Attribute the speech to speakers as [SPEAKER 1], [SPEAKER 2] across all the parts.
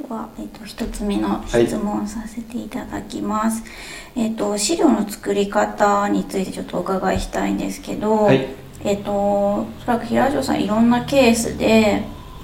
[SPEAKER 1] は、一つ目の質問をさせていただきます。資料の作り方についてちょっとお伺いしたいんですけど、
[SPEAKER 2] はい、
[SPEAKER 1] おそらく平城さんいろんなケースで、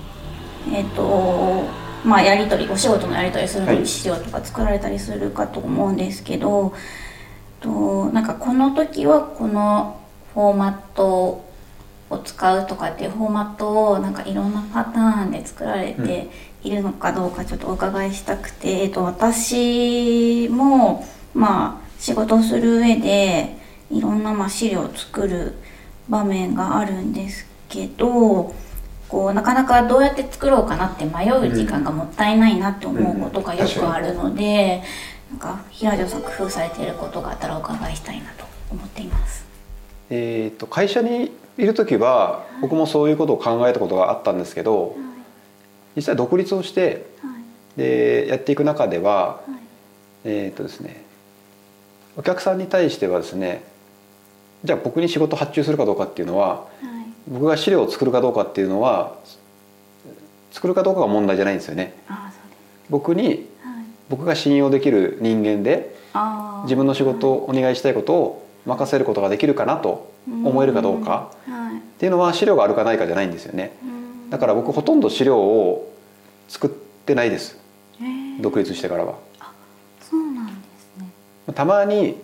[SPEAKER 1] やり取り、お仕事のやり取りするのに資料とか作られたりするかと思うんですけど、なんかこの時はこのフォーマットを使うとかっていうフォーマットをなんかいろんなパターンで作られているのかどうかちょっとお伺いしたくて、私も仕事をする上でいろんな資料を作る場面があるんですけど、なかなかどうやって作ろうかなって迷う時間がもったいないなって思うことがよくあるので、なんか平城さん工夫されていることがあったらお伺いしたいなと思っています。
[SPEAKER 2] 会社にいる時は僕もそういうことを考えたことがあったんですけど、実際独立をして、でやっていく中では、ですね、お客さんに対してはですね、じゃあ僕に仕事発注するかどうかっていうのは、僕が資料を作るかどうかっていうのは作るかどうかが問題じゃないんですよね。僕が信用できる人間で自分の仕事をお願いしたいことを任せることができるかなと思えるかどうかっていうのは資料があるかないかじゃないんですよね。だから僕ほとんど資料を作ってないです、独立してからは。
[SPEAKER 1] そうなんですね。
[SPEAKER 2] たまに、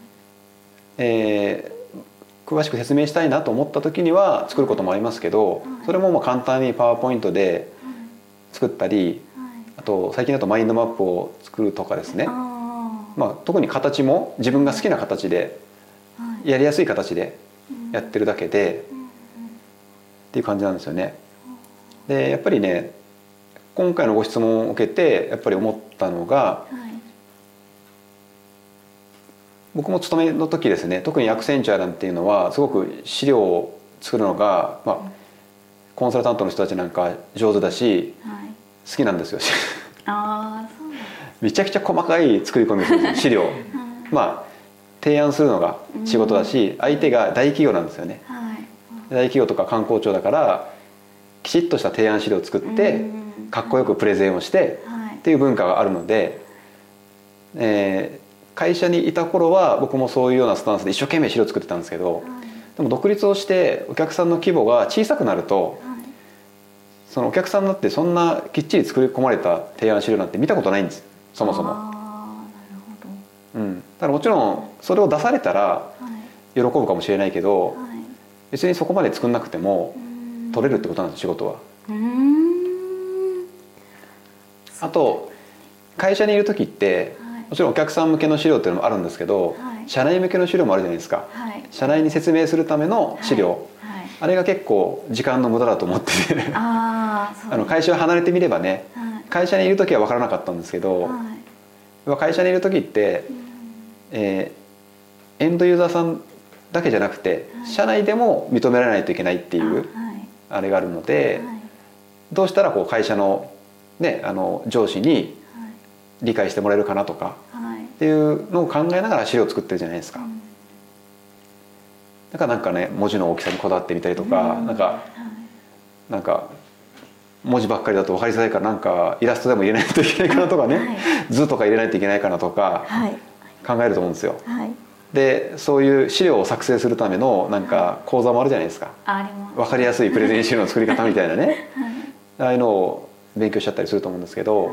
[SPEAKER 2] 詳しく説明したいなと思った時には作ることもありますけど、それも簡単にパワーポイントで作ったり、あと最近だとマインドマップを作るとかですね、特に形も自分が好きな形でやりやすい形でやってるだけでっていう感じなんですよね。でやっぱりね、今回のご質問を受けてやっぱり思ったのが、僕も勤めの時ですね、特にアクセンチュアなんていうのはすごく資料を作るのが、コンサルタントの人たちなんか上手だし、好きなんですよ。めちゃくちゃ細かい作り込みです、資料。提案するのが仕事だし、相手が大企業なんですよね。大企業とか観光庁だからきちっとした提案資料を作ってかっこよくプレゼンをしてっていう文化があるので、会社にいた頃は僕もそういうようなスタンスで一生懸命資料を作ってたんですけど、でも独立をしてお客さんの規模が小さくなると、そのお客さんだってそんなきっちり作り込まれた提案資料なんて見たことないんです、そもそも。だからもちろんそれを出されたら喜ぶかもしれないけど、別にそこまで作んなくても取れるってことなんです、仕事は。あと会社にいる時ってもちろんお客さん向けの資料っていうのもあるんですけど、社内向けの資料もあるじゃないですか。社内に説明するための資料、あれが結構時間の無駄だと思ってて会社を離れてみればね、会社にいる時は分からなかったんですけど、会社にいる時って、エンドユーザーさんだけじゃなくて社内でも認められないといけないっていうあれがあるので、どうしたら会社の、上司に理解してもらえるかなとかっていうのを考えながら資料を作ってるじゃないですか。だからなんかね、文字の大きさにこだわってみたりとか、なんか文字ばっかりだと分かりづらいからなんかイラストでも入れないといけないかなとかね、図とか入れないといけないかなとか考えると思うんですよ。でそういう資料を作成するためのなんか講座もあるじゃないですか。分かりやすいプレゼン資料の作り方みたいなね、ああいうのを勉強しちゃったりすると思うんですけど、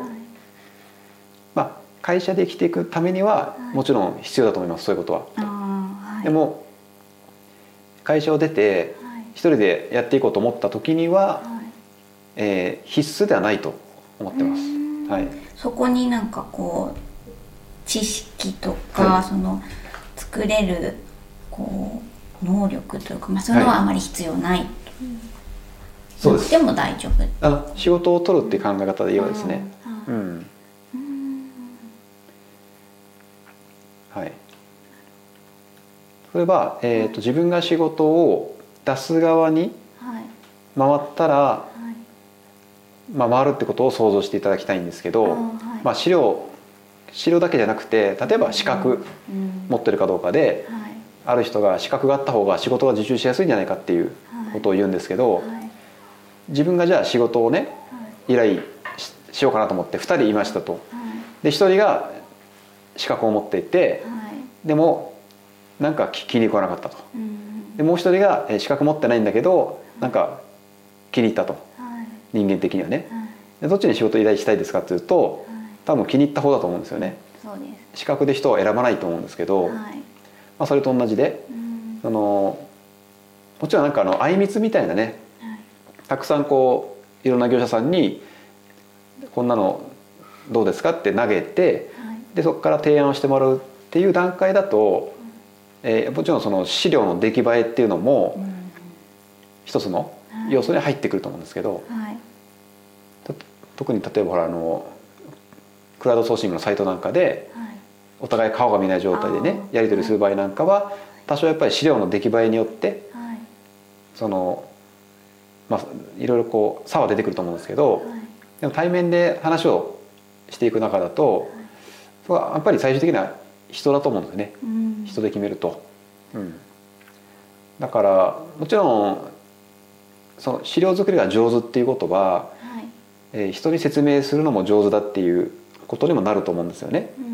[SPEAKER 2] 会社で生きていくためにはもちろん必要だと思います、そういうことは。でも会社を出て一人でやっていこうと思った時には、必須ではないと思ってます。
[SPEAKER 1] そこになんか知識とか、その作れる能力というか、そういうのはあまり必要ないと。そうです。でも大丈夫。
[SPEAKER 2] 仕事を取るっていう考え方で言えばですね。それは、自分が仕事を出す側に回ったら、回るってことを想像していただきたいんですけど、資料だけじゃなくて、例えば資格持ってるかどうかで、ある人が資格があった方が仕事が受注しやすいんじゃないかっていうことを言うんですけど、自分がじゃあ仕事をね依頼しようかなと思って2人いましたと。
[SPEAKER 1] はい、
[SPEAKER 2] で1人が資格を持っていて、
[SPEAKER 1] はい、
[SPEAKER 2] でもなんか気に食わなかったと。
[SPEAKER 1] うん、
[SPEAKER 2] でもう1人が資格持ってないんだけどなんか気に入ったと、
[SPEAKER 1] はい、
[SPEAKER 2] 人間的にはね。
[SPEAKER 1] はい、
[SPEAKER 2] でどっちに仕事依頼したいですかっていうと、
[SPEAKER 1] はい、
[SPEAKER 2] 多分気に入った方だと思うんですよね。
[SPEAKER 1] そうです。
[SPEAKER 2] 資格で人を選ばないと思うんですけど、
[SPEAKER 1] はい、
[SPEAKER 2] まあ、それと同じで、
[SPEAKER 1] うん、
[SPEAKER 2] もちろんなんか相密みたいなね、
[SPEAKER 1] はい、
[SPEAKER 2] たくさんこういろんな業者さんにこんなのどうですかって投げて、
[SPEAKER 1] はい、
[SPEAKER 2] でそこから提案をしてもらうっていう段階だと、もちろんその資料の出来栄えっていうのも一つの要素に入ってくると思うんですけど、
[SPEAKER 1] はい、
[SPEAKER 2] 特に例えばほらクラウドソーシングのサイトなんかで
[SPEAKER 1] はい、
[SPEAKER 2] お互い顔が見ない状態でねやり取りする場合なんかは多少やっぱり資料の出来栄えによって
[SPEAKER 1] はい、
[SPEAKER 2] そのまあいろいろこう差は出てくると思うんですけど、
[SPEAKER 1] はい、
[SPEAKER 2] でも対面で話をしていく中だと、それはやっぱり最終的には人だと思うんですよね、
[SPEAKER 1] うん、
[SPEAKER 2] 人で決めると、うん、だからもちろんその資料作りが上手っていうことは、
[SPEAKER 1] はい、
[SPEAKER 2] 人に説明するのも上手だっていうことにもなると思うんですよね。
[SPEAKER 1] うん、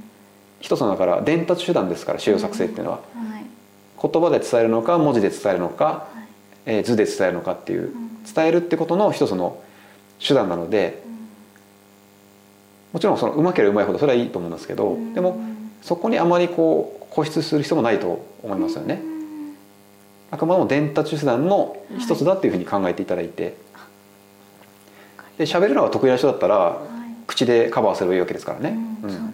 [SPEAKER 2] 一つのだから伝達手段ですから資料作成っていうのは、
[SPEAKER 1] うん、はい、
[SPEAKER 2] 言葉で伝えるのか文字で伝えるのか、
[SPEAKER 1] はい、
[SPEAKER 2] 図で伝えるのかっていう、
[SPEAKER 1] うん、
[SPEAKER 2] 伝えるってことの一つの手段なので、もちろんそのうまければうまいほどそれはいいと思うんですけど、でもそこにあまりこう固執する必要もないと思いますよね。あくまでも伝達手段の一つだっていうふうに考えていただいて、で喋るのが得意な人だったら、口でカバーすればいいわけですからね。
[SPEAKER 1] そうですね。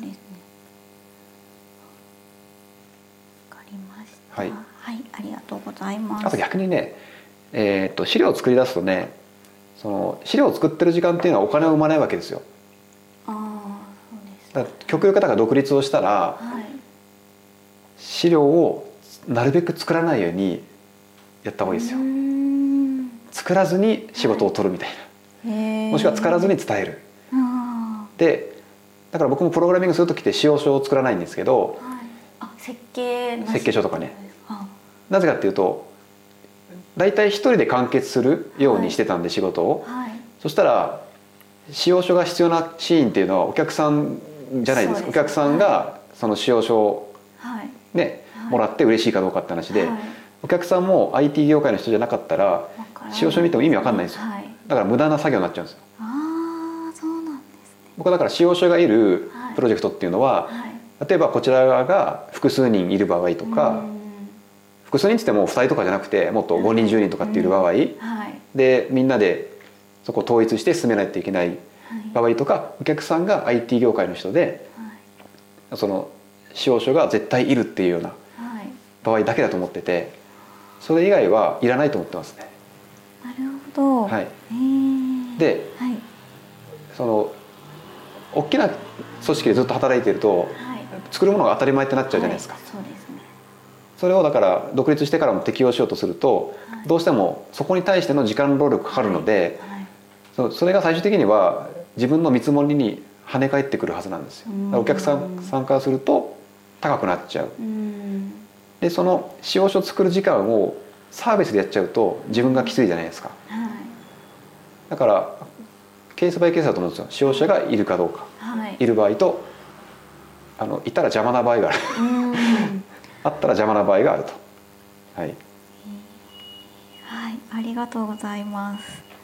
[SPEAKER 1] わかりました。
[SPEAKER 2] はい、
[SPEAKER 1] はい、ありがとうございます。
[SPEAKER 2] あと逆にね、資料を作り出すとね、その資料を作ってる時間っていうのはお金を生まないわけですよ。
[SPEAKER 1] ああ、そうです。
[SPEAKER 2] だから極力だから独立をしたら、
[SPEAKER 1] はい、資
[SPEAKER 2] 資料をなるべく作らないようにやった方がいいですよ。作らずに仕事を取るみたいな、もしくは作らずに伝える。でだから僕もプログラミングする時って仕様書を作らないんですけど、
[SPEAKER 1] はい、あ、設計
[SPEAKER 2] 書とかね。なぜかっていうと大体一人で完結するようにしてたんで、仕事を、
[SPEAKER 1] はい、
[SPEAKER 2] そしたら仕様書が必要なシーンっていうのはお客さんじゃないですか。お客さんがその仕様書をね、もらって嬉しいかどうかって話で、お客さんも IT 業界の人じゃなかったら仕様書見ても意味わかんないんですよ。だから無駄な作業になっちゃうんですよ。
[SPEAKER 1] ああ、そうなんですね。
[SPEAKER 2] 僕はだから仕様書がいるプロジェクトっていうのは、例えばこちら側が複数人いる場合とか、複数人って言っても2人とかじゃなくてもっと5人10人とかっている場合で、みんなでそこを統一して進めないといけない場合とか、お客さんが IT 業界の人でその仕様書が絶対いるっていうような場合だけだと思ってて、それ以外はいらないと思ってますね。
[SPEAKER 1] なるほど。
[SPEAKER 2] はい、で、はい、その大きな組織でずっと働いていると、はい、作るものが当たり前ってなっちゃうじゃないですか。はい、そうですね。それをだから独立してからも適用しようとすると、はい、どうしてもそこに対しての時間労力かかるので、はいはい、それが最終的には自分の見積もりに跳ね返ってくるはずなんですよ。お客さん参加すると高くなっちゃう。でその仕様書を作る時間をサービスでやっちゃうと自分がきついじゃないですか。はい、だからケースバイケースだと思うんですよ。使用者がいるかどうか、はい、いる場合といたら邪魔な場合があるあったら邪魔な場合があると。はい、
[SPEAKER 1] はい、ありがとうございます。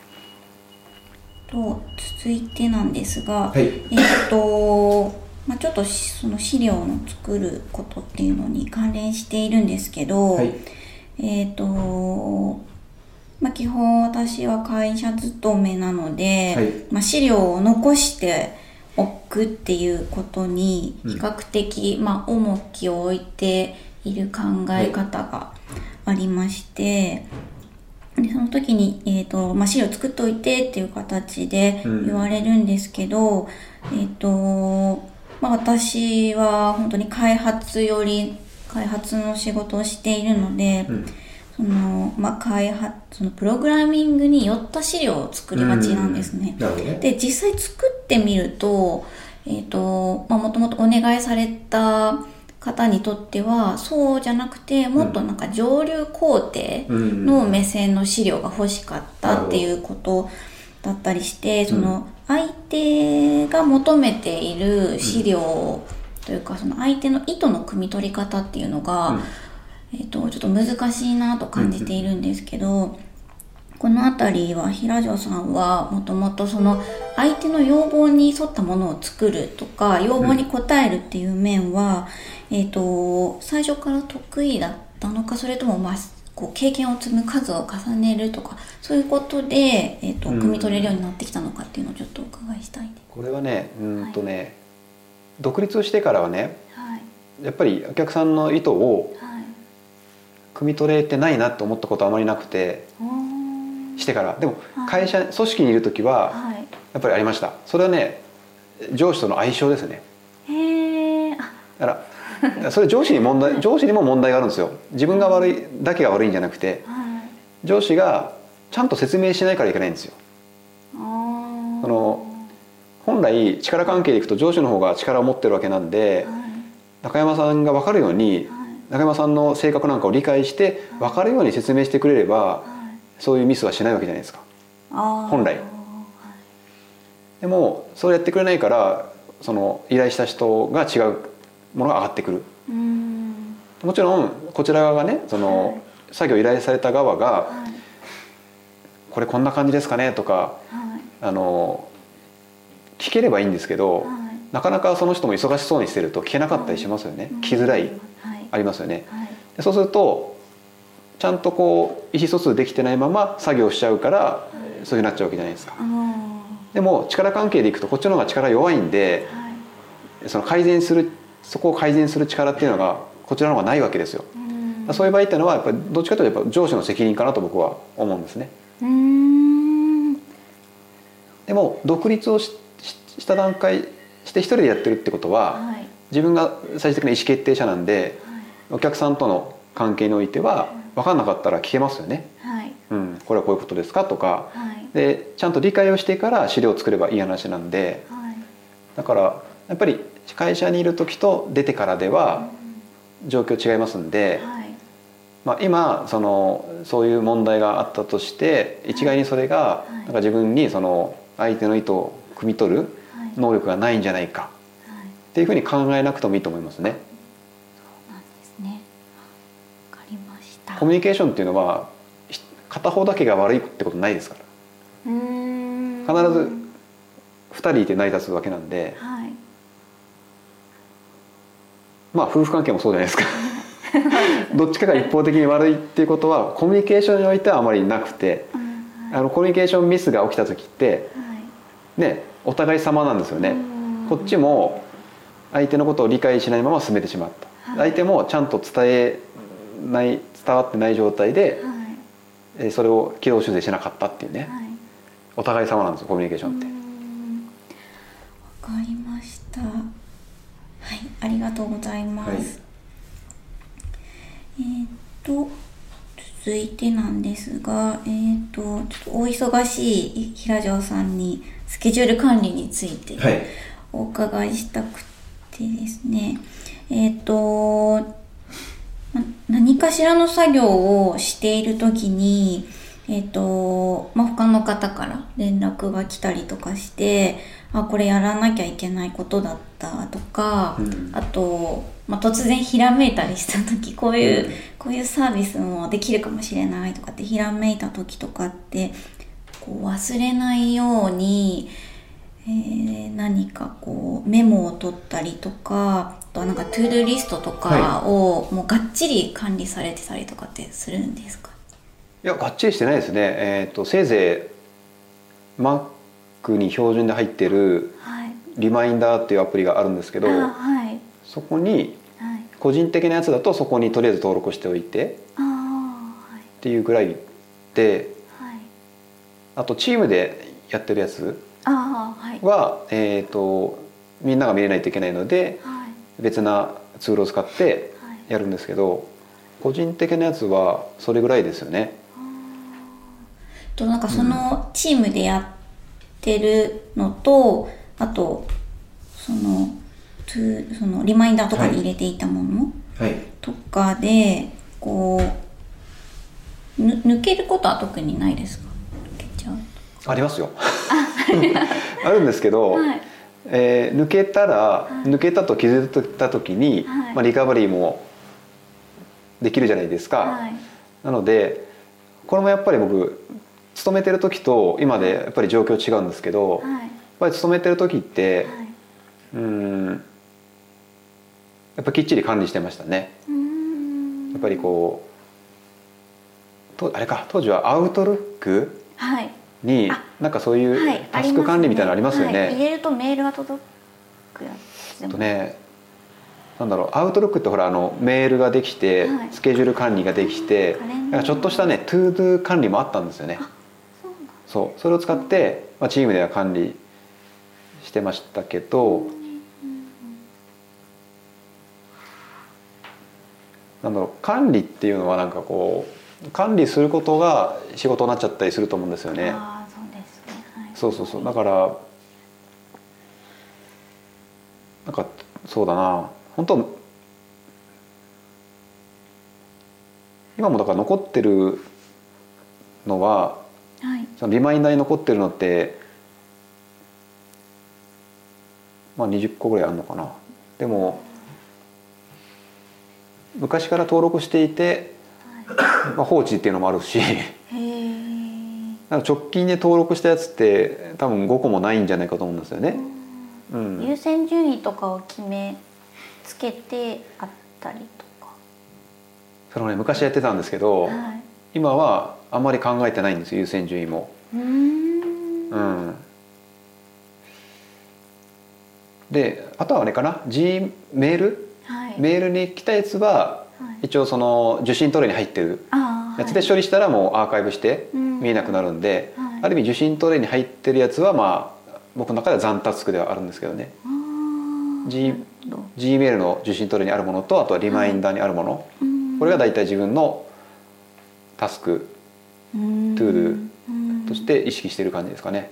[SPEAKER 1] 続いてなんですが、はい、ちょっとその資料の作ることっていうのに関連しているんですけど、はい、基本私は会社勤めなので、はい、資料を残しておくっていうことに比較的、重きを置いている考え方がありまして、でその時に、資料作っておいてっていう形で言われるんですけど、私は本当に開発の仕事をしているので、そのプログラミングに寄った資料を作りがちなんですね。で実際作ってみると、もともとお願いされた方にとってはそうじゃなくて、もっと上流工程の目線の資料が欲しかったっていうことだったりして、その相手が求めている資料というか、その相手の意図の汲み取り方っていうのが、ちょっと難しいなと感じているんですけど、このあたりは平城さんはもともとその相手の要望に沿ったものを作るとか、要望に応えるっていう面は、最初から得意だったのか、それともこう経験を積む数を重ねるとか、そういうことで、汲み取れるようになってきたのかっていうのをちょっとお伺いしたいです。
[SPEAKER 2] これはね、独立してからはね、やっぱりお客さんの意図を汲み取れてないなと思ったことはあまりなくて、してからでも会社、組織にいる時はやっぱりありました。それはね、上司との相性ですね。だからそれ上司にも問題があるんですよ。自分が悪いだけが悪いんじゃなくて、上司がちゃんと説明しないからいけないんですよ。本来力関係でいくと上司の方が力を持ってるわけなんで、中山さんが分かるように、中山さんの性格なんかを理解して分かるように説明してくれれば、そういうミスはしないわけじゃないですか、本来。でもそれやってくれないから、その依頼した人が違うものが上がってくる。もちろんこちら側がね、その作業依頼された側が、これこんな感じですかねとか、聞ければいいんですけど、なかなかその人も忙しそうにしてると聞けなかったりしますよね。聞きづらい、ありますよね。でそうするとちゃんとこう意思疎通できてないまま作業しちゃうから、そういうふうになっちゃうわけじゃないですか。でも力関係でいくとこっちの方が力弱いんで、そこを改善する力っていうのがこちらの方がないわけですよ。そういう場合っていうのはやっぱりどっちかというとやっぱ上司の責任かなと僕は思うんですね。でも独立をした段階して一人でやってるってことは、自分が最終的な意思決定者なんで、お客さんとの関係においては分かんなかったら聞けますよね。これはこういうことですかとか、でちゃんと理解をしてから資料を作ればいい話なんで、だからやっぱり会社にいる時と出てからでは状況違いますんで、今そういう問題があったとして、一概にそれがなんか自分にその相手の意図を汲み取る能力がないんじゃないかっていうふうに考えなくてもいいと思いますね。
[SPEAKER 1] そうなんですね。わかりました。
[SPEAKER 2] コミュニケーションっていうのは片方だけが悪いってことないですから。必ず2人いて成り立つわけなんで、夫婦関係もそうじゃないですか。どっちかが一方的に悪いっていうことはコミュニケーションにおいてはあまりなくて、コミュニケーションミスが起きた時ってね、お互い様なんですよね。こっちも相手のことを理解しないまま進めてしまった、相手もちゃんと伝わってない状態で、それを軌道修正しなかったっていうね、お互い様なんですよ、コミュニケーションって。
[SPEAKER 1] わかりました。はい、ありがとうございます。続いてなんですが、ちょっとお忙しい平城さんにスケジュール管理についてお伺いしたくてですね、何かしらの作業をしているときに、他の方から連絡が来たりとかして、これやらなきゃいけないことだったとか、あと、突然ひらめいたりした時、こういうサービスもできるかもしれないとかってひらめいた時とかって、こう忘れないように、何かこうメモを取ったりとか、あとはなんかトゥードゥーリストとかをもうがっちり管理されてたりとかってするんですか？
[SPEAKER 2] いや、がっちりしてないですね。せいぜい Mac に標準で入ってるリマインダーっていうアプリがあるんですけど、そこに個人的なやつだとそこにとりあえず登録しておいてっていうぐらいで、あとチームでやってるやつは、みんなが見れないといけないので、別なツールを使ってやるんですけど、個人的なやつはそれぐらいですよね。
[SPEAKER 1] なんかそのチームでやってるのと、あとそのリマインダーとかに入れていたものとかで、こう抜けることは特にないですか？抜けちゃうと。
[SPEAKER 2] ありますよ。 あるんですけど、
[SPEAKER 1] はい、
[SPEAKER 2] 抜けたら、
[SPEAKER 1] はい、
[SPEAKER 2] 抜けたと気づいた時に、
[SPEAKER 1] はい、
[SPEAKER 2] まあ、リカバリーもできるじゃないですか、
[SPEAKER 1] はい、な
[SPEAKER 2] のでこれもやっぱり僕勤めてる時と今でやっぱり状況違うんですけど、
[SPEAKER 1] はい、
[SPEAKER 2] やっぱり勤めてる時って、
[SPEAKER 1] はい、
[SPEAKER 2] やっぱきっちり管理してましたね。やっぱりこうあれか、当時はアウトルックになんかそういうタスク管理みたいなのありますよね。
[SPEAKER 1] 入れるとメールが届くやつ
[SPEAKER 2] とね、なんだろう、アウトルックってほらメールができて、
[SPEAKER 1] はい、
[SPEAKER 2] スケジュール管理ができて、なんかちょっとしたねトゥードゥ管理もあったんですよね。そう、それを使って、まあ、チームでは管理してましたけど、なんだろう、管理っていうのはなんかこう管理することが仕事になっちゃったりすると思うんですよね。
[SPEAKER 1] ああ、そうですね、はい、
[SPEAKER 2] そうそうそう、だからなんかそうだな、本当今もだから残ってるのは、
[SPEAKER 1] はい、
[SPEAKER 2] そのリマインダーに残ってるのって、まあ20個ぐらいあるのかな。でも昔から登録していて、まあ、放置っていうのもあるし直近で登録したやつって多分5個もないんじゃないかと思うんですよね。
[SPEAKER 1] 優先順位とかをつけてあったりとか、
[SPEAKER 2] それをね昔やってたんですけど、はい、今はあんまり考えてないんですよ、優先順位も。であとはあれかな、メール、はい、メールに来たやつは、はい、一応その受信トレイに入ってるやつで処理したらもうアーカイブして見えなくなるんで、はい、ある意味受信トレイに入ってるやつはまあ僕の中では残タスクではあるんですけどね。Gmail の受信トレイにあるものと、あとはリマインダーにあるもの、はい、これが大体自分のタスクトゥードとして意識している感じですかね。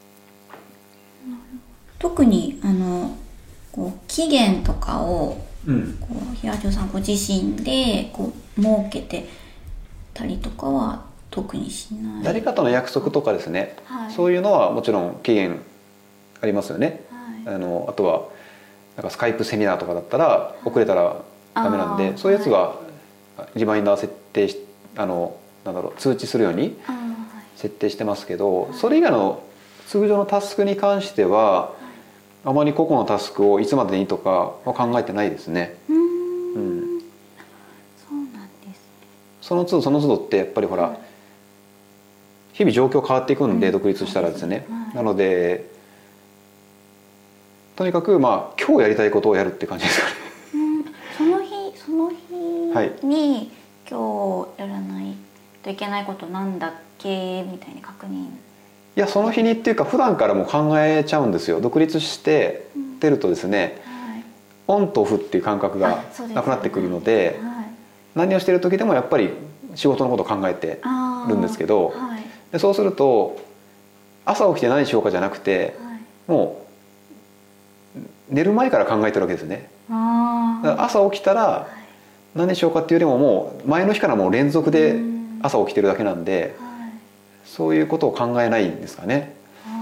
[SPEAKER 1] 特にこう期限とかを、こう平城さんご自身でこう設けてたりとかは特にしない？
[SPEAKER 2] 誰かとの約束とかですね、はい、そういうのはもちろん期限ありますよね。はい、あとはなんかスカイプセミナーとかだったら遅れたらダメなんで、そういうやつはリマインダー設定しなんだろう、通知するように設定してますけど、それ以外の通常のタスクに関してはあまり個々のタスクをいつまでにとかは考えてないですね。
[SPEAKER 1] そうなんですね。
[SPEAKER 2] その都度その都度ってやっぱりほら、日々状況変わっていくんで、独立したらですね。なのでとにかくまあ今日やりたいことをやるって感じですかね。
[SPEAKER 1] その日に今日やらないといけないことなんだっけみたいに確認。
[SPEAKER 2] いや、その日にっていうか普段からもう考えちゃうんですよ。独立して出るとですね、はい、オンとオフっていう感覚がなくなってくるので、はい、何をしている時でもやっぱり仕事のことを考えてるんですけど、はい、でそうすると朝起きて何しようかじゃなくて、はい、もう寝る前から考えてるわけですね。だから朝起きたら何しようかっていうよりももう前の日からもう連続で朝起きてるだけなんで、そういうことを考えないんですかね。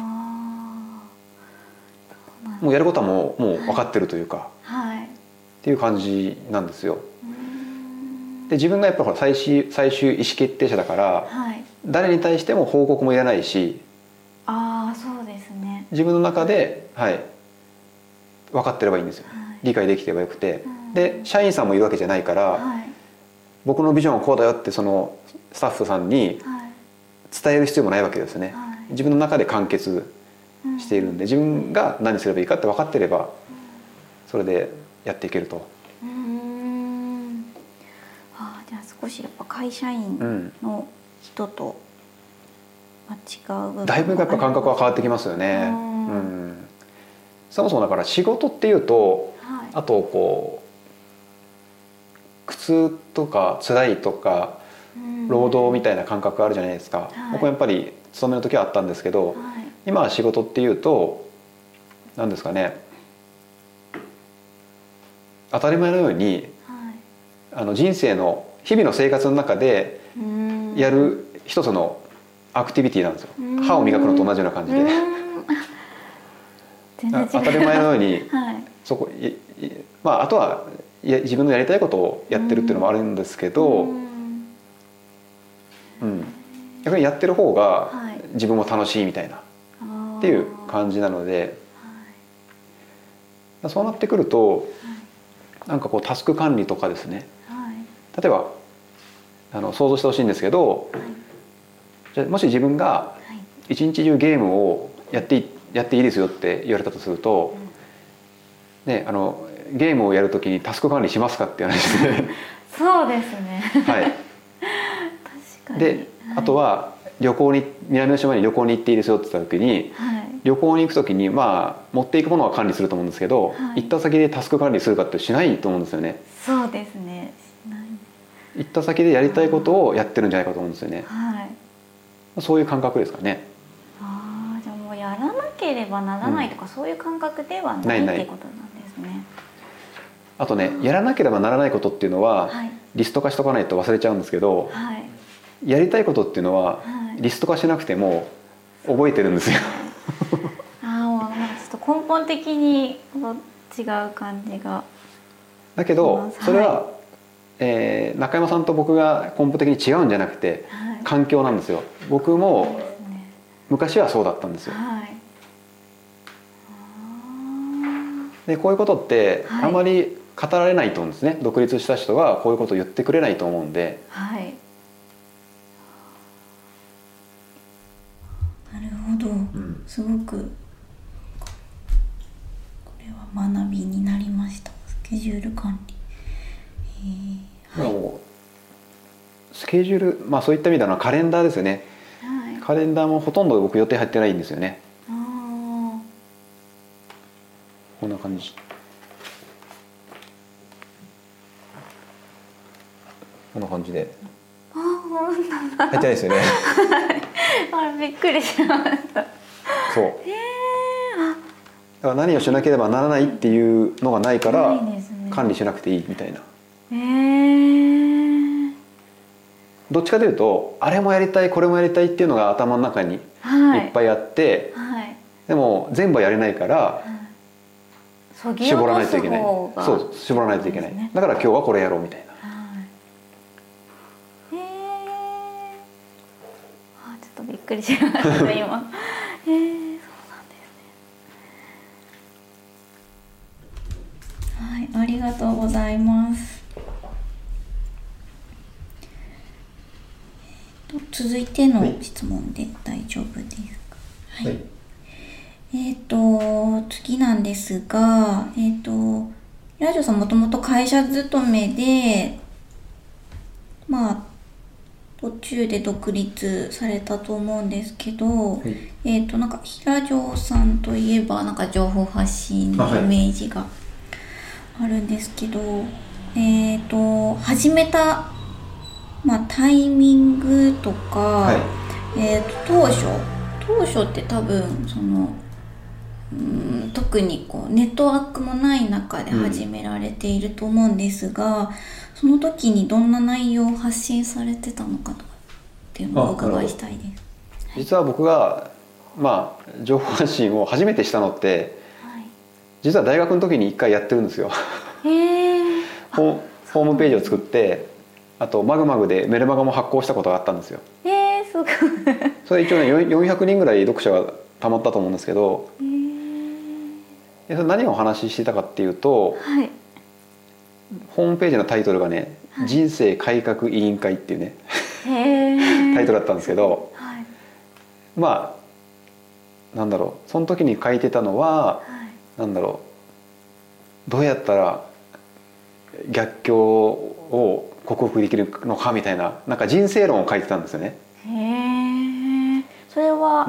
[SPEAKER 2] もうやることはもう分かってるというか、はい、っていう感じなんですよ。で自分がやっぱり最終意思決定者だから、はい、誰に対しても報告もいらないし、
[SPEAKER 1] そうですね、
[SPEAKER 2] 自分の中で、はい、分かってればいいんですよ、はい、理解できてればよくて、で社員さんもいるわけじゃないから、はい、僕のビジョンはこうだよってそのスタッフさんに伝える必要もないわけですね、はい、自分の中で完結しているんで、自分が何すればいいかって分かってればそれでやっていけると。
[SPEAKER 1] じゃあ少しやっぱ会社員の人と違う部分、
[SPEAKER 2] だいぶやっぱ感覚は変わってきますよね。そもそもだから仕事っていうと、はい、あとこう苦痛とか辛いとか労働みたいな感覚あるじゃないですか、はい、僕はやっぱり勤めの時はあったんですけど、はい、今は仕事っていうと何ですかね、当たり前のように、はい、人生の日々の生活の中でやる一つのアクティビティなんですよ。歯を磨くのと同じような感じで
[SPEAKER 1] 全然違う。
[SPEAKER 2] 当たり前のように
[SPEAKER 1] はい、
[SPEAKER 2] そこまああとは自分のやりたいことをやってるっていうのもあるんですけど、逆にやってる方が自分も楽しいみたいなっていう感じなので、そうなってくるとなんかこうタスク管理とかですね、例えば想像してほしいんですけど、じゃあもし自分が一日中ゲームをやっていいですよって言われたとすると、ね、ゲームをやるときにタスク管理しますかって話で
[SPEAKER 1] そうですね。
[SPEAKER 2] はい。
[SPEAKER 1] 確かに。
[SPEAKER 2] で、あとは南の島に旅行に行っていいですよって言った時に、旅行に行く時にまあ持っていくものは管理すると思うんですけど、行った先でタスク管理するかってしないと思うんですよね。
[SPEAKER 1] そうですね。しない。
[SPEAKER 2] 行った先でやりたいことをやってるんじゃないかと思うんですよね。そういう感覚ですかね。
[SPEAKER 1] じゃあもうやらなければならないとか、そういう感覚ではないっていうことなんですね。
[SPEAKER 2] あとね、やらなければならないことっていうのは、リスト化しとかないと忘れちゃうんですけど、やりたいことっていうのは、リスト化しなくても覚えてるんですよ。
[SPEAKER 1] もうちょっと根本的に違う感じが。
[SPEAKER 2] だけどそれは、中山さんと僕が根本的に違うんじゃなくて、環境なんですよ。僕も昔はそうだったんですよ。でこういうことってあまり語られないと思うんですね。独立した人がこういうことを言ってくれないと思うんで。
[SPEAKER 1] なるほど、すごくこれは学びになりました。スケジュール管理、
[SPEAKER 2] スケジュール、まあそういった意味ではカレンダーですよね。カレンダーもほとんど僕予定入ってないんですよね。こんな感じ。こんな感じで。入ってないですよね。
[SPEAKER 1] びっくりしました。
[SPEAKER 2] そう。だから何をしなければならないっていうのがないから管理しなくていいみたいな。どっちかというとあれもやりたいこれもやりたいっていうのが頭の中にいっぱいあって、でも全部はやれないから絞らないといけない。そう、絞らないといけない。だから今日はこれやろうみたいな。
[SPEAKER 1] ちょっとびっくりしました今。そうなんですね。はい、ありがとうございます。続いての質問で大丈夫ですか？はい。次なんですが、ラジオさんもともと会社勤めで、まあ途中で独立されたと思うんですけど、なんか平城さんといえばなんか情報発信のイメージがあるんですけど、始めた、タイミングとか、当初って多分特にネットワークもない中で始められていると思うんですが、その時にどんな内容を発信されてたのかとかっていうのをお伺いしたいです。
[SPEAKER 2] 実は僕が情報発信を初めてしたのって、実は大学の時に1回やってるんですよ。ホームページを作って、あとマグマグでメルマガも発行したことがあったんですよ。
[SPEAKER 1] すごい。
[SPEAKER 2] それ一応ね400人ぐらい読者がたまったと思うんですけど、それ何をお話ししてたかっていうと、ホームページのタイトルがね、人生改革委員会っていうねタイトルだったんですけど、なんだろう、その時に書いてたのは、なんだろう、どうやったら逆境を克服できるのかみたいな、なんか人生論を書いてたんですよね。
[SPEAKER 1] それは、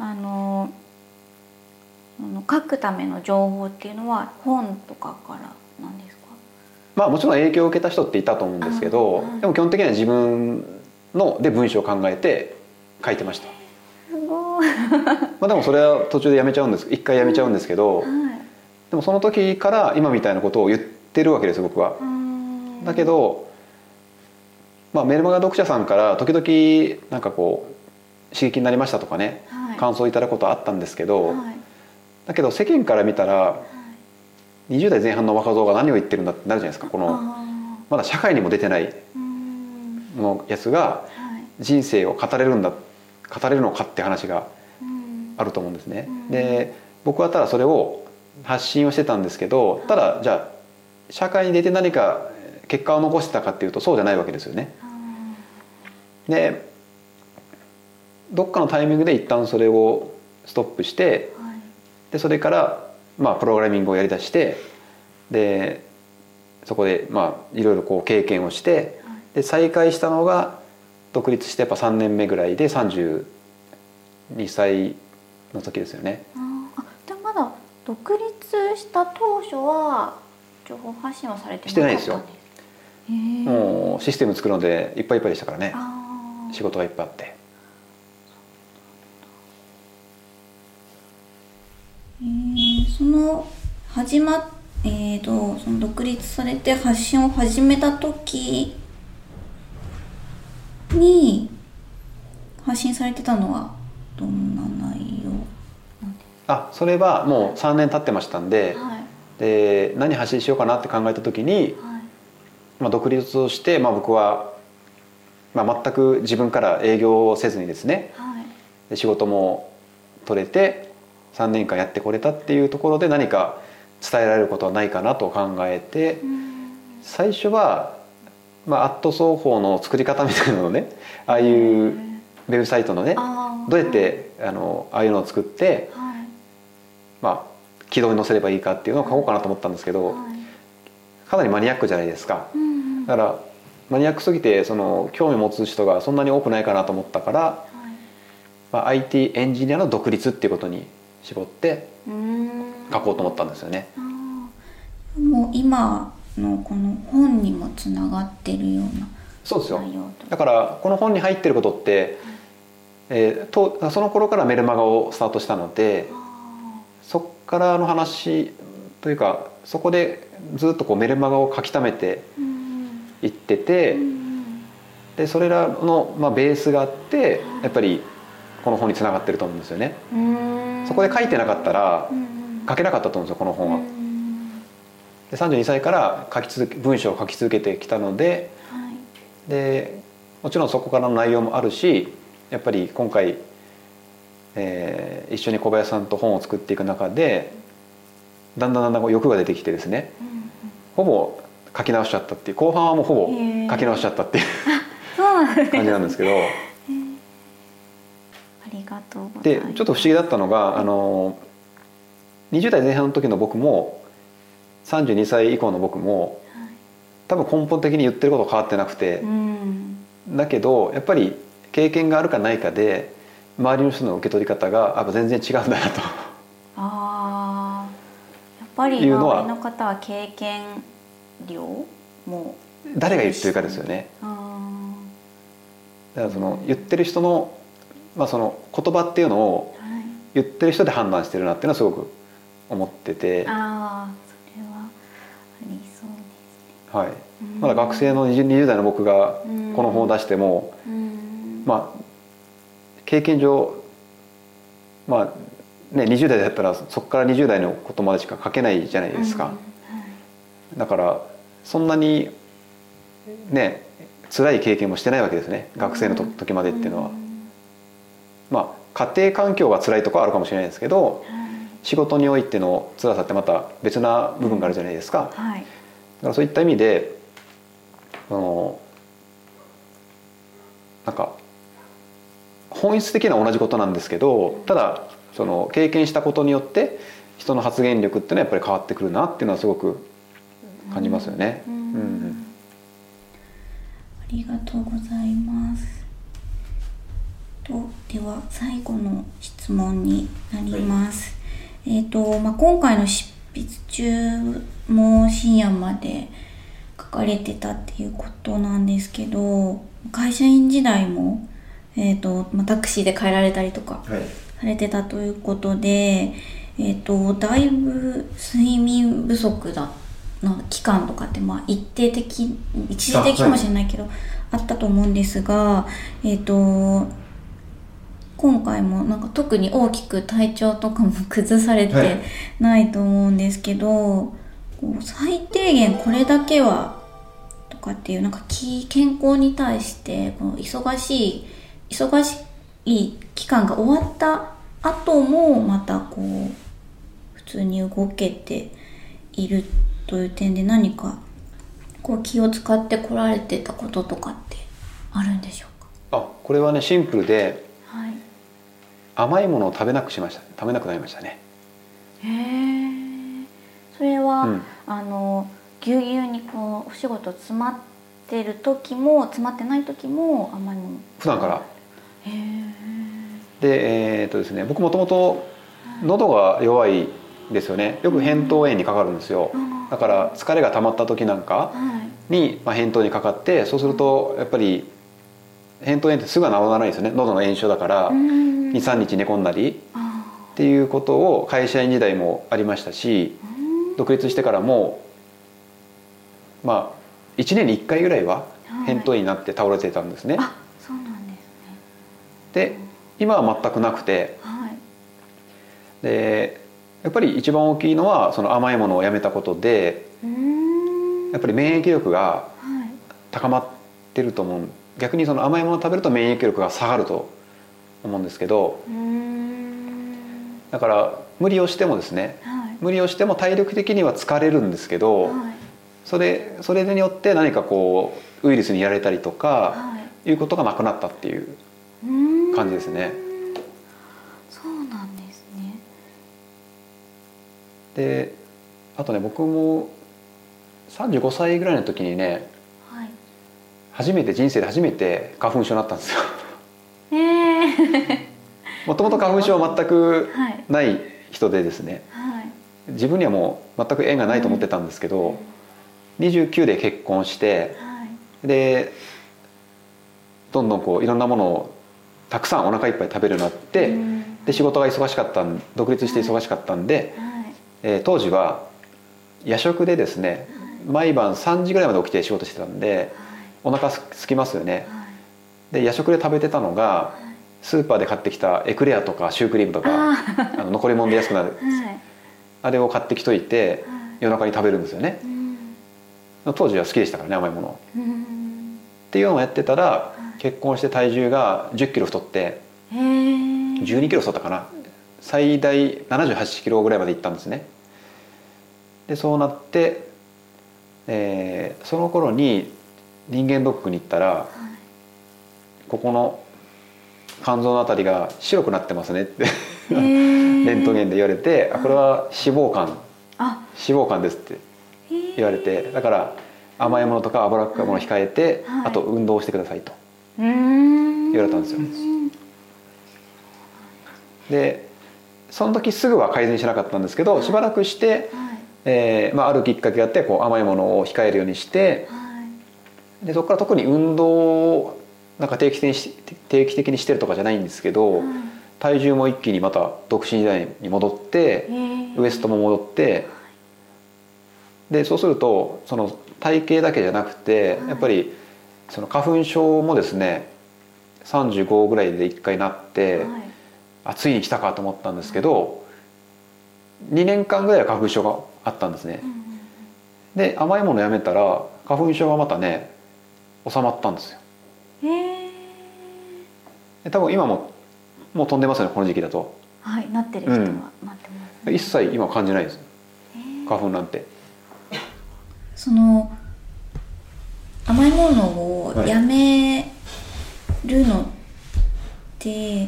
[SPEAKER 1] 書くための情報っていうのは本とかからなんですか？
[SPEAKER 2] もちろん影響を受けた人っていたと思うんですけど、でも基本的には自分で文章を考えて書いてました。
[SPEAKER 1] すごい。
[SPEAKER 2] でもそれは途中でやめちゃうんです、一回やめちゃうんですけど、でもその時から今みたいなことを言ってるわけです僕は。だけど、メルマガ読者さんから時々なんかこう刺激になりましたとかね、感想をいただくことはあったんですけど、 だけど世間から見たら20代前半の若造が何を言ってるんだってなるじゃないですか。このまだ社会にも出てないのやつが人生を語れるのかって話があると思うんですね。で僕はただそれを発信をしてたんですけど、ただじゃあ社会に出て何か結果を残してたかっていうとそうじゃないわけですよね。でどっかのタイミングで一旦それをストップして、でそれからプログラミングをやりだして、でそこでいろいろこう経験をして、で再開したのが独立してやっぱ3年目ぐらいで32歳の時ですよね。
[SPEAKER 1] でもまだ独立した当初は情報発信はされてなかったんです。
[SPEAKER 2] してないですよ。もうシステム作るのでいっぱいいっぱいでしたからね。仕事がいっぱいあって。
[SPEAKER 1] その独立されて発信を始めた時に発信されてたのはどんな内容なんですか？
[SPEAKER 2] それはもう3年経ってましたんで、で何発信しようかなって考えた時に、独立をして、僕は、全く自分から営業をせずにですね、で仕事も取れて3年間やってこれたっていうところで何か伝えられることはないかなと考えて、最初は、アット双方の作り方みたいなのをね、ああいうウェブサイトのね、どうやってああいうのを作って、軌道に乗せればいいかっていうのを書こうかなと思ったんですけど、かなりマニアックじゃないですか。だからマニアックすぎて興味を持つ人がそんなに多くないかなと思ったから、IT エンジニアの独立っていうことに絞って書こうと思ったんですよね。
[SPEAKER 1] もう今のこの本にもつながってるような。
[SPEAKER 2] そうですよ。だからこの本に入ってることって、その頃からメルマガをスタートしたので、そこからの話というか、そこでずっとこうメルマガを書き溜めていってて、でそれらのベースがあって、やっぱりこの本につながってると思うんですよね。そこで書いてなかったら書けなかったと思うんですよ、この本は。で32歳から文章を書き続けてきたので、でもちろんそこからの内容もあるし、やっぱり今回、一緒に小林さんと本を作っていく中でだんだん欲が出てきてですね、ほぼ書き直しちゃったっていう、後半はもうほぼ書き直しちゃったっていう感じなんですけど、
[SPEAKER 1] ありがとうございます。
[SPEAKER 2] でちょっと不思議だったのが、20代前半の時の僕も32歳以降の僕も多分根本的に言ってること変わってなくて、だけどやっぱり経験があるかないかで周りの人の受け取り方がやっぱ全然違うんだなと。
[SPEAKER 1] やっぱり周りの方は経験量も
[SPEAKER 2] 誰が言ってるかですよね。だから言ってる人の、その言葉っていうのを言ってる人で判断してるなっていうのはすごく思ってて、
[SPEAKER 1] それはありそうですね。
[SPEAKER 2] まだ学生の20代の僕がこの本を出しても、経験上20代だったらそこから20代のことまでしか書けないじゃないですか。だからそんなにね辛い経験もしてないわけですね、学生の時までっていうのは。家庭環境が辛いとかはあるかもしれないですけど、仕事においての辛さってまた別な部分があるじゃないですか。だからそういった意味でなんか本質的には同じことなんですけど、ただ経験したことによって人の発言力っていうのはやっぱり変わってくるなっていうのはすごく感じますよね。
[SPEAKER 1] ありがとうございます。では最後の質問になります。今回の執筆中も深夜まで書かれてたっていうことなんですけど、会社員時代も、タクシーで帰られたりとかされてたということで、だいぶ睡眠不足の期間とかって一時的かもしれないけどあったと思うんですが、 今回もなんか特に大きく体調とかも崩されてないと思うんですけど、こう最低限これだけはとかっていうなんか健康に対してこの忙しい期間が終わった後もまたこう普通に動けているという点で何かこう気を使ってこられてたこととかってあるんでしょうか？
[SPEAKER 2] これはねシンプルで、
[SPEAKER 1] はい、
[SPEAKER 2] 甘いものを食べなくなりましたね。
[SPEAKER 1] へえ。それは、ぎゅうぎゅうにこうお仕事詰まってる時も詰まってない時も甘いもの
[SPEAKER 2] 普段から。
[SPEAKER 1] へえ。
[SPEAKER 2] でですね、僕もともと喉が弱いですよね。よく扁桃炎にかかるんですよ。だから疲れが溜まった時なんかに、扁桃にかかって、そうするとやっぱり扁桃炎ってすぐは治らないですよね。喉の炎症だから2、3日寝込んだりっていうことを会社員時代もありましたし、独立してからも1年に1回ぐらいは扁桃炎になって倒れてたんですね。
[SPEAKER 1] あ、そうなんですね。
[SPEAKER 2] で今は全くなくて、でやっぱり一番大きいのはその甘いものをやめたことで、やっぱり免疫力が高まってると思う。逆にその甘いものを食べると免疫力が下がると思うんですけど、だから無理をしてもですね、無理をしても体力的には疲れるんですけど、それによって何かこうウイルスにやられたりとか、いうことがなくなったっていう感じですね。
[SPEAKER 1] そうなんですね。
[SPEAKER 2] であとね、僕も35歳ぐらいの時にね、人生で初めて花粉症になったんですよ。もともと花粉症は全くない人でですね、自分にはもう全く縁がないと思ってたんですけど、29で結婚して、でどんどんこういろんなものをたくさんお腹いっぱい食べるようになって、で仕事が独立して忙しかったんで、当時は夜食でですね、毎晩3時ぐらいまで起きて仕事してたんで、お腹すきますよね。で夜食で食べてたのが、スーパーで買ってきたエクレアとかシュークリームとか残り物で安くなる、あれを買ってきといて夜中に食べるんですよね。当時は好きでしたからね、甘いものっていうのをやってたら、結婚して体重が10キロ太って12キロ太ったかな、最大78キロぐらいまでいったんですね。でそうなって、その頃に人間ドックに行ったら、ここの肝臓のあたりが白くなってますねってレントゲンで言われて、これは脂肪肝ですって言われて、だから甘いものとか脂っこいものを控えて、あと運動をしてくださいと言われたんですよ。でその時すぐは改善しなかったんですけど、しばらくして、あるきっかけがあって、こう甘いものを控えるようにして、でそこから特に運動をなんか定期的にしてるとかじゃないんですけど、体重も一気にまた独身時代に戻って、ウエストも戻って、でそうするとその体型だけじゃなくて、やっぱりその花粉症もですね、35ぐらいで1回なって、ついに来たかと思ったんですけど、2年間ぐらいは花粉症があったんですね。で甘いものやめたら花粉症がまたね収まったんですよ。で多分今もう飛んでますよね、この時期だと。
[SPEAKER 1] なってる人はなってます、
[SPEAKER 2] 一切今感じないです、花粉なんて。
[SPEAKER 1] その甘いものをやめるのって、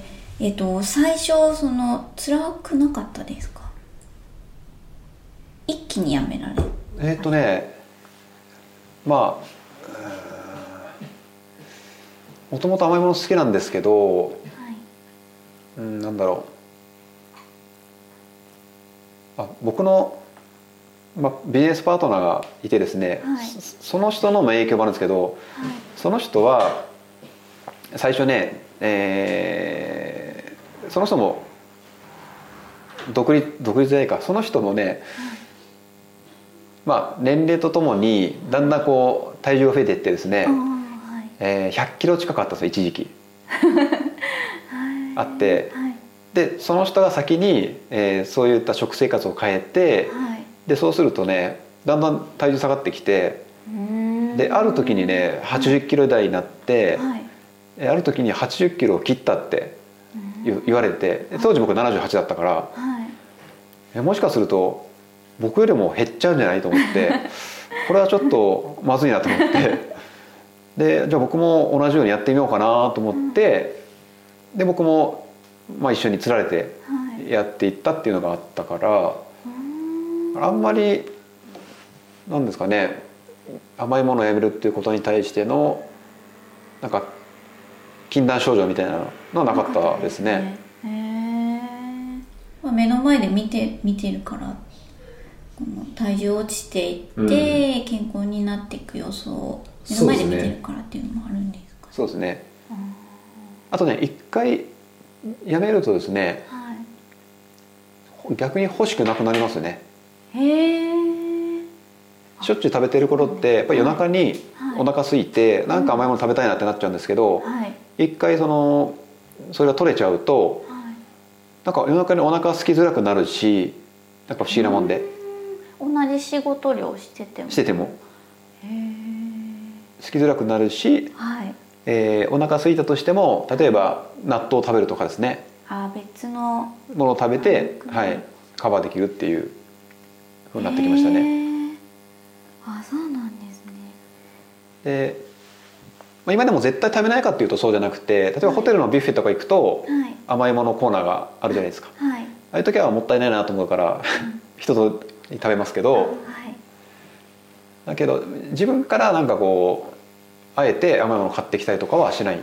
[SPEAKER 1] 最初その辛くなかったですか？一気にやめられ
[SPEAKER 2] もともと甘いもの好きなんですけど、なんだろう、僕の、ビジネスパートナーがいてですね、その人の影響もあるんですけど、その人は最初ね、その人も独立じゃないか、その人もね、年齢とともにだんだんこう体重が増えていってですね、100キロ近かったんですよ、一時期。 あって、
[SPEAKER 1] はい、
[SPEAKER 2] でその人が先に、そういった食生活を変えて、
[SPEAKER 1] はい、
[SPEAKER 2] でそうするとねだんだん体重下がってきて、である時にね80キロ台になって、はい、ある時に80キロを切ったって言われて、当時僕78だったから、はい、もしかすると僕よりも減っちゃうんじゃないと思ってこれはちょっとまずいなと思ってでじゃあ僕も同じようにやってみようかなと思って、で僕も、一緒につられてやっていったっていうのがあったから、あんまりなんですかね、甘いものをやめるっていうことに対してのなんか禁断症状みたいなのはなかったですね。
[SPEAKER 1] 目の前で見てるから、この体重落ちていって健康になっていく様子を目の前で見てるからっていうのもあるんですか？
[SPEAKER 2] そうですね。あとね、一回やめるとですね、はい、逆に欲しくなくなりますね。しょっちゅう食べてる頃ってやっぱり夜中にお腹空いてなんか甘いもの食べたいなってなっちゃうんですけど、一回それが取れちゃうと、なんか夜中にお腹空きづらくなるし、なんか不思議なもんで、
[SPEAKER 1] 同じ仕事量してても
[SPEAKER 2] 空きづらくなるし、はい、お腹空いたとしても例えば納豆を食べるとかですね、
[SPEAKER 1] 別の
[SPEAKER 2] ものを食べて、はい、カバーできるっていうふうになってきましたね。
[SPEAKER 1] そうなんですね。
[SPEAKER 2] で、今でも絶対食べないかっていうとそうじゃなくて、例えばホテルのビュッフェとか行くと甘いものコーナーがあるじゃないですか、はい、ああいう時はもったいないなと思うから一つ食べますけど、はい、だけど自分からなんかこうあえて甘いものを買ってきたりとかはしない。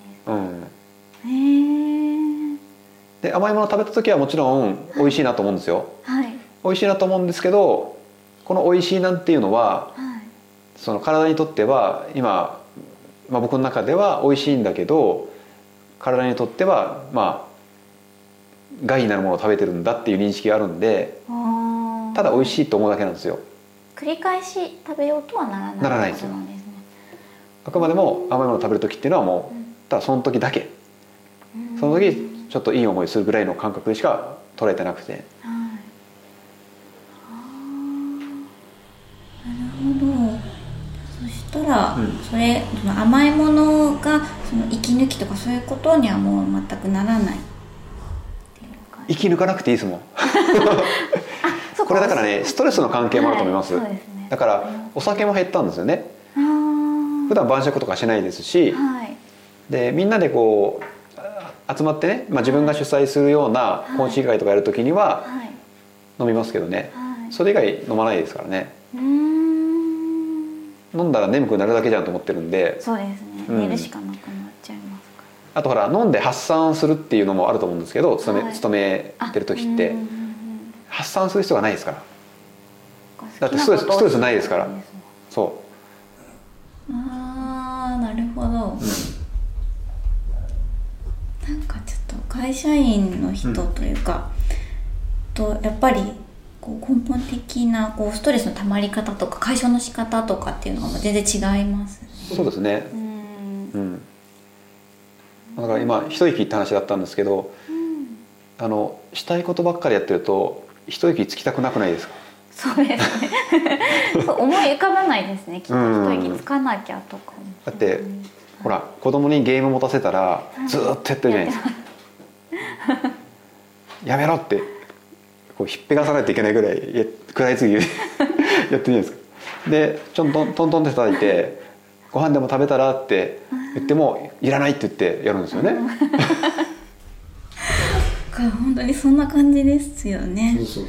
[SPEAKER 2] で甘いもの食べた時はもちろん美味しいなと思うんですよ、はい、美味しいなと思うんですけど、この美味しいなんていうのは、はい、その体にとっては今、僕の中では美味しいんだけど体にとっては害になるものを食べてるんだっていう認識があるんで、ただ美味しいと思うだけなんですよ。
[SPEAKER 1] 繰り返し食べようとはならないですよ。
[SPEAKER 2] あくまでも甘いものを食べる時っていうのはもう、ただその時だけ、その時ちょっといい思いするぐらいの感覚でしか捉えてなくて、
[SPEAKER 1] そしたら、その甘いものがその息抜きとかそういうことにはもう全くならないっていう感じ。
[SPEAKER 2] 息抜かなくていいですもんこれだからね、ストレスの関係もあると思います、はい、だからお酒も減ったんですよね。普段晩酌とかしないですし、はい、でみんなでこう集まってね、自分が主催するような懇親会とかやるときには飲みますけどね、はい、それ以外飲まないですからね。飲んだら眠くなるだけじゃんと思ってるんで。
[SPEAKER 1] そうですね、寝るしかなくなっちゃいますから。
[SPEAKER 2] あとほら飲んで発散するっていうのもあると思うんですけど、勤めてる時って発散する必要がないですから。だってストレスないですから。そう。
[SPEAKER 1] なるほど、なんかちょっと会社員の人というか、とやっぱりこう根本的なこうストレスの溜まり方とか解消の仕方とかっていうのが全然違いますね。
[SPEAKER 2] そうですね。だから今一息って話だったんですけど、したいことばっかりやってると一息つきたくなくないですか？
[SPEAKER 1] そうですねそう思い浮かばないですね、きっと一息つかなきゃとか。
[SPEAKER 2] だってほら子供にゲーム持たせたらずっとやってるじゃないですかやめろってこうひっぺがさないといけないぐらい食らいつぎやってるじゃないですか。でトントンって叩いてご飯でも食べたらって言ってもいらないって言ってやるんですよね
[SPEAKER 1] 本当にそんな感じですよね。そう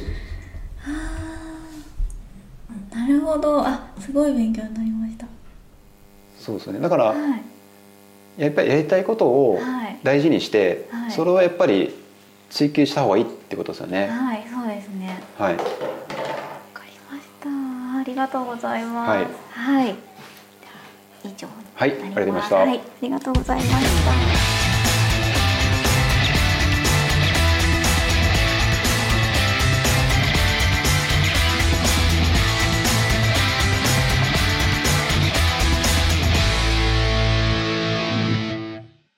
[SPEAKER 1] なるほど。すごい勉強になりました。
[SPEAKER 2] そうですね。だから、やっぱりやりたいことを大事にして、それをやっぱり追求した方がいいってことですよね。
[SPEAKER 1] はい、そうですね。
[SPEAKER 2] はい。わ
[SPEAKER 1] かりました。ありがとうございます。はい。以上になります。
[SPEAKER 2] はい、ありがとうございました。
[SPEAKER 1] はい、ありがとうございました。